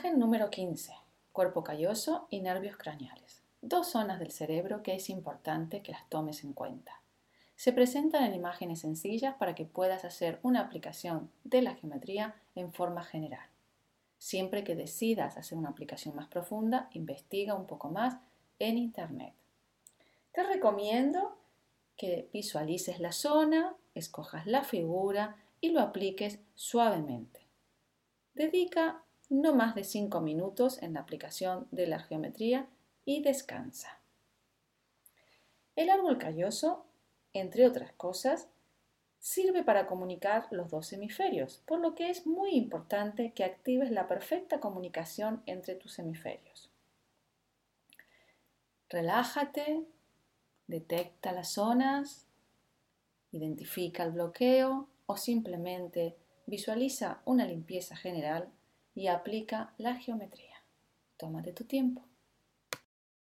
Imagen número 15. Cuerpo calloso y nervios craneales. Dos zonas del cerebro que es importante que las tomes en cuenta. Se presentan en imágenes sencillas para que puedas hacer una aplicación de la geometría en forma general. Siempre que decidas hacer una aplicación más profunda, investiga un poco más en Internet. Te recomiendo que visualices la zona, escojas la figura y lo apliques suavemente. Dedica no más de 5 minutos en la aplicación de la geometría y descansa. El árbol calloso, entre otras cosas, sirve para comunicar los dos hemisferios, por lo que es muy importante que actives la perfecta comunicación entre tus hemisferios. Relájate, detecta las zonas, identifica el bloqueo o simplemente visualiza una limpieza general y aplica la geometría. Tómate tu tiempo.